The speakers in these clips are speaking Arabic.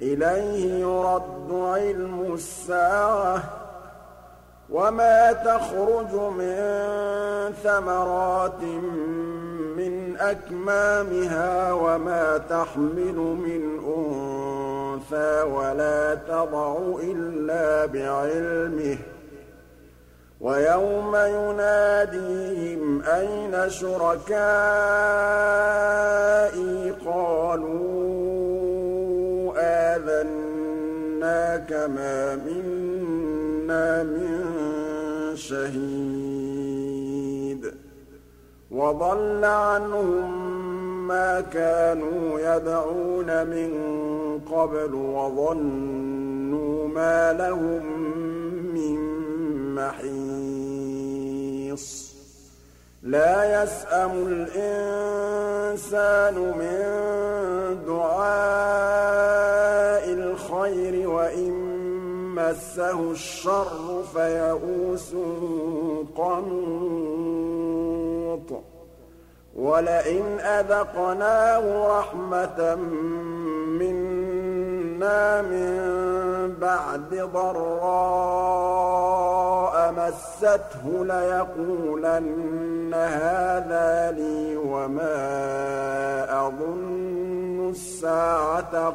إِلَيْهِ يُرَدُّ عِلْمُ السَّاعَةِ وَمَا تَخْرُجُ مِن ثَمَرَاتٍ مِّنْ أَكْمَامِهَا وَمَا تَحْمِلُ مِنْ أُنثَىٰ وَلَا تَضَعُ إِلَّا بِعِلْمِهِ ۚ وَيَوْمَ يُنَادِيهِمْ أَيْنَ شُرَكَائِي قَالُوا آذَنَّاكَ مَا مِنَّا مِن شَهِيدٍ وَضَلَّ عَنْهُم مَّا كَانُوا يَدْعُونَ مِن قَبْلُ وَظَنُّوا مَا لَهُم مِّن مَّحِيصٍ لَّا يَسْأَمُ الْإِنسَانُ مِن دُعَاءِ الْخَيْرِ وَإِن مَّسَّهُ الشَّرُّ فَيَئُوسٌ قَنُوطٌ وَلَئِنْ أَذَقْنَاهُ رَحْمَةً مِّنَّا مِن بَعْدِ ضَرَّاءَ مَسَّتْهُ لَيَقُولَنَّ هَٰذَا لِي وَمَا أَظُنُّ السَّاعَةَ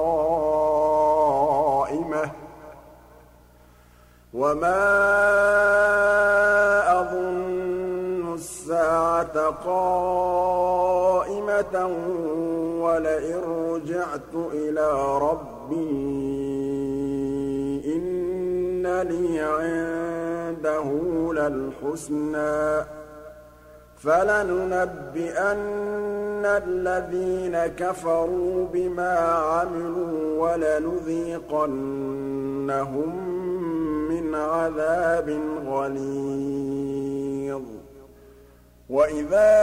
قَائِمَةً وَلَئِن رُّجِعْتُ إِلَىٰ رَبِّي إِنَّ لِي عِندَهُ لَلْحُسْنَىٰ ۚ فَلَنُنَبِّئَنَّ الَّذِينَ كَفَرُوا بِمَا عَمِلُوا وَلَنُذِيقَنَّهُم مِّنْ عَذَابٍ غَلِيظٍ وَإِذَا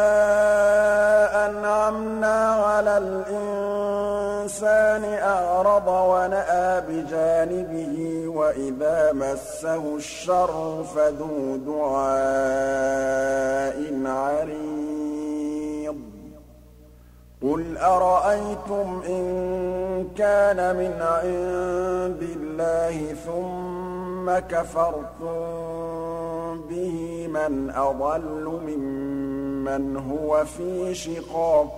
أَنْعَمْنَا عَلَى الْإِنسَانِ أَعْرَضَ وَنَأَىٰ بِجَانِبِهِ وَإِذَا مَسَّهُ الشَّرُّ فَذُو دُعَاءٍ عَرِيضٍ قُلْ أَرَأَيْتُمْ إِن كَانَ مِنْ عِندِ اللَّهِ ثُمَّ كَفَرْتُم بِهِ مَنْ أَضَلُّ مِمَّنْ هُوَ فِي شِقَاقٍ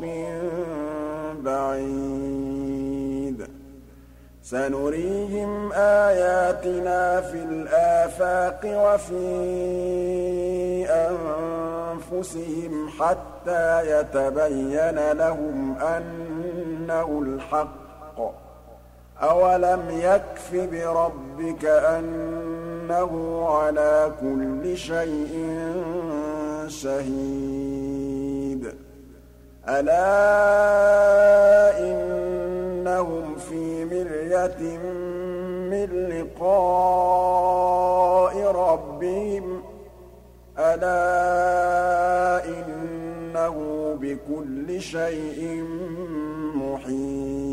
بَعِيدٍ سَنُرِيهِمْ آيَاتِنَا فِي الْآفَاقِ وَفِي أَنفُسِهِمْ حَتَّىٰ يَتَبَيَّنَ لَهُمْ أَنَّهُ الْحَقُّ ۗ أَوَلَمْ يَكْفِ بِرَبِّكَ أَنَّهُ عَلَىٰ كُلِّ شَيْءٍ شَهِيدٌ أَلَا إِنَّهُمْ فِي مِرْيَةٍ مِّن لِّقَاءِ رَبِّهِمْ أَلَا إِنَّهُ بِكُلِّ شَيْءٍ مُّحِيطٌ